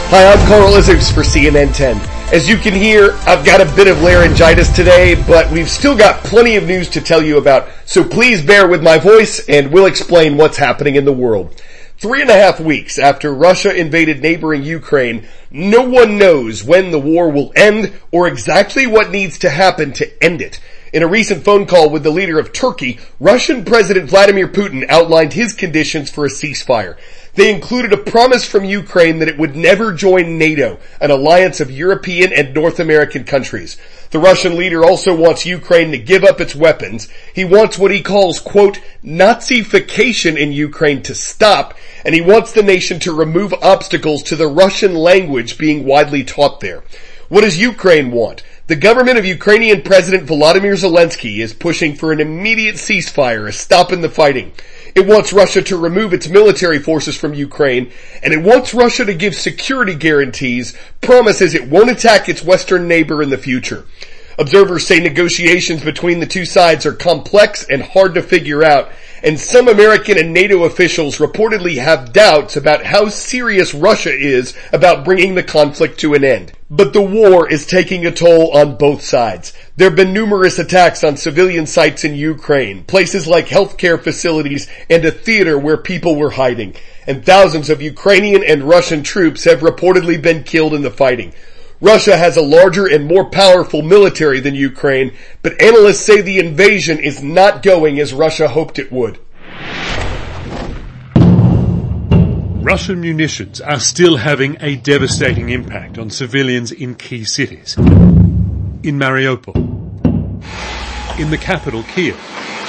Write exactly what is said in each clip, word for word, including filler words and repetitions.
Hi, I'm Carl Izzos for C N N ten. As you can hear, I've got a bit of laryngitis today, but we've still got plenty of news to tell you about, so please bear with my voice and we'll explain what's happening in the world. Three and a half weeks after Russia invaded neighboring Ukraine, no one knows when the war will end or exactly what needs to happen to end it. In a recent phone call with the leader of Turkey, Russian President Vladimir Putin outlined his conditions for a ceasefire. They included a promise from Ukraine that it would never join NATO, an alliance of European and North American countries. The Russian leader also wants Ukraine to give up its weapons. He wants what he calls, quote, Nazification in Ukraine to stop, and he wants the nation to remove obstacles to the Russian language being widely taught there. What does Ukraine want? The government of Ukrainian President Volodymyr Zelensky is pushing for an immediate ceasefire, a stop in the fighting. It wants Russia to remove its military forces from Ukraine, and it wants Russia to give security guarantees, promises it won't attack its western neighbor in the future. Observers say negotiations between the two sides are complex and hard to figure out, and some American and NATO officials reportedly have doubts about how serious Russia is about bringing the conflict to an end. But the war is taking a toll on both sides. There have been numerous attacks on civilian sites in Ukraine, places like healthcare facilities and a theater where people were hiding, and thousands of Ukrainian and Russian troops have reportedly been killed in the fighting. Russia has a larger and more powerful military than Ukraine, but analysts say the invasion is not going as Russia hoped it would. Russian munitions are still having a devastating impact on civilians in key cities. In Mariupol, in the capital Kiev.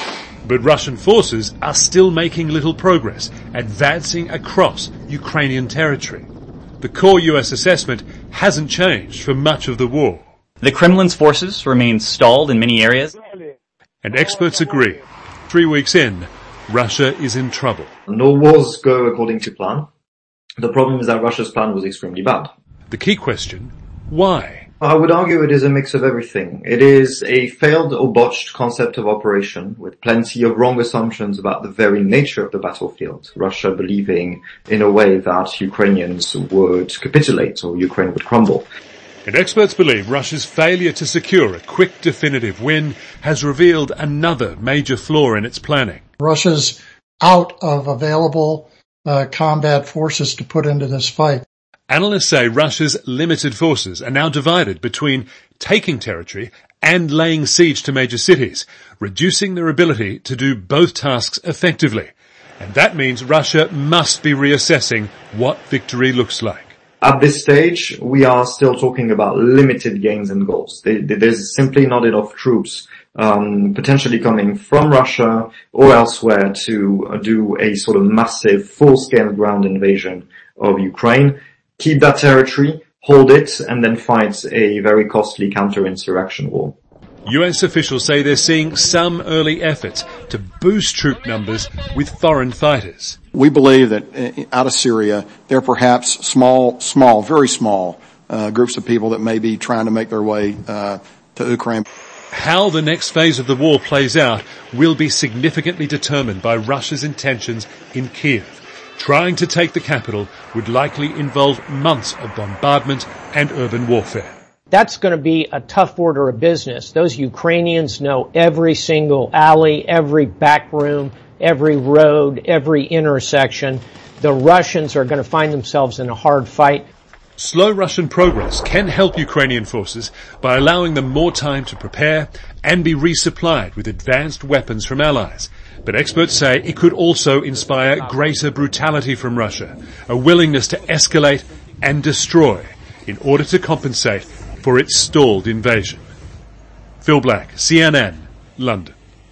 But Russian forces are still making little progress, advancing across Ukrainian territory. The core U S assessment hasn't changed for much of the war. The Kremlin's forces remain stalled in many areas. And experts agree. Three weeks in, Russia is in trouble. No wars go according to plan. The problem is that Russia's plan was extremely bad. The key question, why? I would argue it is a mix of everything. It is a failed or botched concept of operation with plenty of wrong assumptions about the very nature of the battlefield. Russia believing in a way that Ukrainians would capitulate or Ukraine would crumble. And experts believe Russia's failure to secure a quick definitive win has revealed another major flaw in its planning. Russia's out of available uh, combat forces to put into this fight. Analysts say Russia's limited forces are now divided between taking territory and laying siege to major cities, reducing their ability to do both tasks effectively. And that means Russia must be reassessing what victory looks like. At this stage, we are still talking about limited gains and goals. There's simply not enough troops um, potentially coming from Russia or elsewhere to do a sort of massive, full-scale ground invasion of Ukraine. Keep that territory, hold it, and then fight a very costly counter-insurrection war. U S officials say they're seeing some early efforts to boost troop numbers with foreign fighters. We believe that out of Syria, there are perhaps small, small, very small uh, groups of people that may be trying to make their way uh, to Ukraine. How the next phase of the war plays out will be significantly determined by Russia's intentions in Kiev. Trying to take the capital would likely involve months of bombardment and urban warfare. That's going to be a tough order of business. Those Ukrainians know every single alley, every back room, every road, every intersection. The Russians are going to find themselves in a hard fight. Slow Russian progress can help Ukrainian forces by allowing them more time to prepare and be resupplied with advanced weapons from allies. But experts say it could also inspire greater brutality from Russia, a willingness to escalate and destroy in order to compensate for its stalled invasion. Phil Black, C N N, London.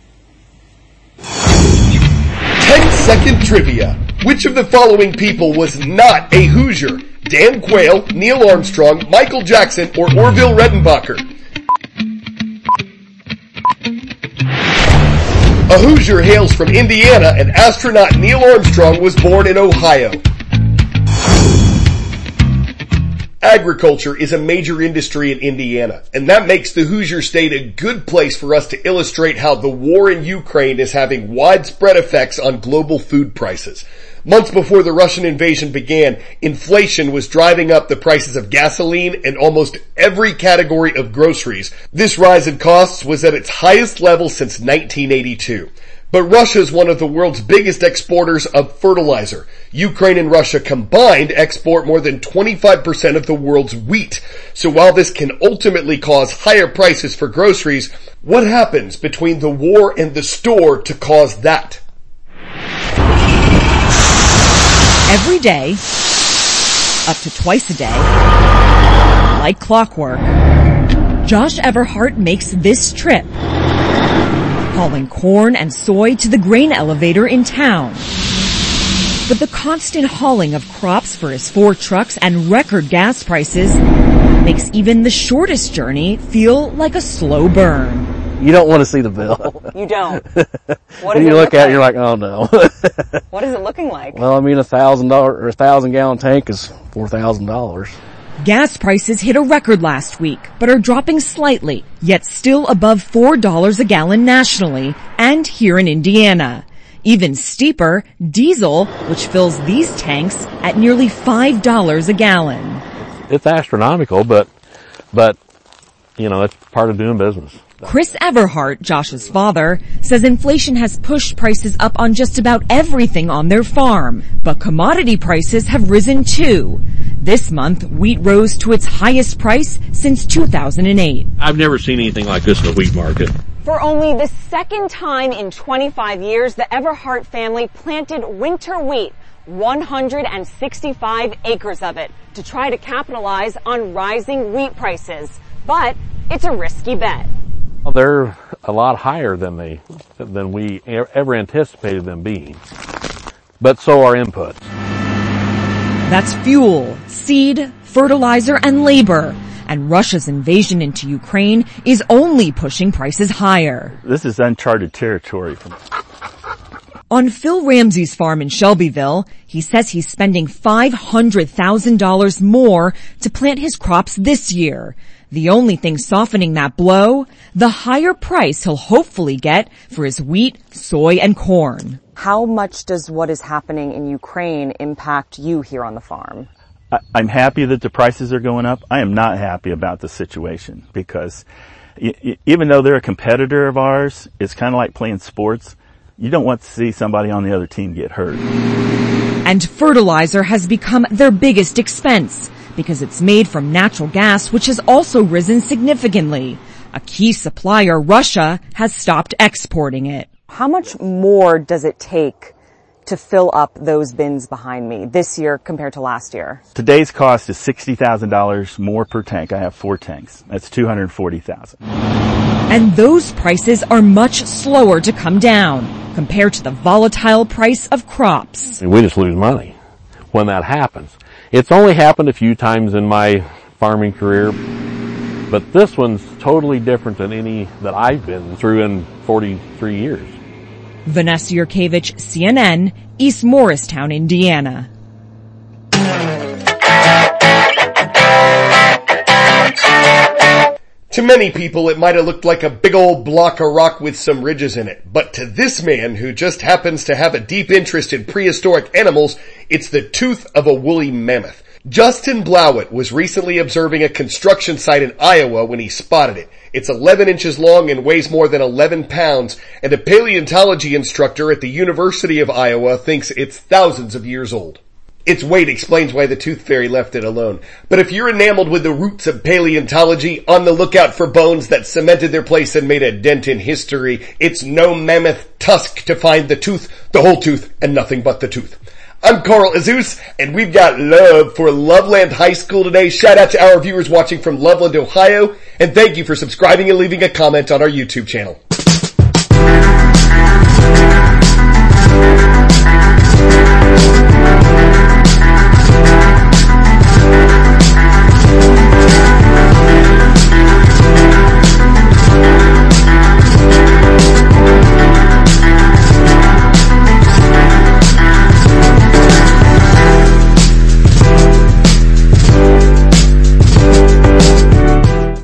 ten second trivia. Which of the following people was not a Hoosier? Dan Quayle, Neil Armstrong, Michael Jackson, or Orville Redenbacher? A Hoosier hails from Indiana, and astronaut Neil Armstrong was born in Ohio. Agriculture is a major industry in Indiana, and that makes the Hoosier State a good place for us to illustrate how the war in Ukraine is having widespread effects on global food prices. Months before the Russian invasion began, inflation was driving up the prices of gasoline and almost every category of groceries. This rise in costs was at its highest level since nineteen eighty-two. But Russia is one of the world's biggest exporters of fertilizer. Ukraine and Russia combined export more than twenty-five percent of the world's wheat. So while this can ultimately cause higher prices for groceries, what happens between the war and the store to cause that? Every day, up to twice a day, like clockwork, Josh Everhart makes this trip, hauling corn and soy to the grain elevator in town. But the constant hauling of crops for his four trucks and record gas prices makes even the shortest journey feel like a slow burn. You don't want to see the bill. You don't. What and you look, look at like? it, you're like, oh no. What is it looking like? Well, I mean, a thousand dollar or a thousand gallon tank is four thousand dollars. Gas prices hit a record last week, but are dropping slightly, yet still above four dollars a gallon nationally and here in Indiana. Even steeper, diesel, which fills these tanks at nearly five dollars a gallon. It's astronomical, but, but, you know, it's part of doing business. Chris Everhart, Josh's father, says inflation has pushed prices up on just about everything on their farm, but commodity prices have risen too. This month, wheat rose to its highest price since two thousand eight. I've never seen anything like this in the wheat market. For only the second time in twenty-five years, the Everhart family planted winter wheat, one hundred sixty-five acres of it, to try to capitalize on rising wheat prices. But it's a risky bet. Well, they're a lot higher than they, than we ever anticipated them being. But so are inputs. That's fuel, seed, fertilizer, and labor. And Russia's invasion into Ukraine is only pushing prices higher. This is uncharted territory. On Phil Ramsey's farm in Shelbyville, he says he's spending five hundred thousand dollars more to plant his crops this year. The only thing softening that blow, the higher price he'll hopefully get for his wheat, soy, and corn. How much does what is happening in Ukraine impact you here on the farm? I'm happy that the prices are going up. I am not happy about the situation because even though they're a competitor of ours, it's kind of like playing sports. You don't want to see somebody on the other team get hurt. And fertilizer has become their biggest expense because it's made from natural gas, which has also risen significantly. A key supplier, Russia, has stopped exporting it. How much more does it take to fill up those bins behind me this year compared to last year? Today's cost is sixty thousand dollars more per tank. I have four tanks. That's two hundred forty thousand dollars. And those prices are much slower to come down compared to the volatile price of crops. We just lose money when that happens. It's only happened a few times in my farming career, but this one's totally different than any that I've been through in forty-three years. Vanessa Yurkevich, C N N, East Morristown, Indiana. To many people, it might have looked like a big old block of rock with some ridges in it. But to this man, who just happens to have a deep interest in prehistoric animals, it's the tooth of a woolly mammoth. Justin Blowett was recently observing a construction site in Iowa when he spotted it. It's eleven inches long and weighs more than eleven pounds, and a paleontology instructor at the University of Iowa thinks it's thousands of years old. Its weight explains why the tooth fairy left it alone. But if you're enamored with the roots of paleontology, on the lookout for bones that cemented their place and made a dent in history, it's no mammoth tusk to find the tooth, the whole tooth, and nothing but the tooth. I'm Carl Azus, and we've got love for Loveland High School today. Shout out to our viewers watching from Loveland, Ohio, and thank you for subscribing and leaving a comment on our YouTube channel. We'll be right back.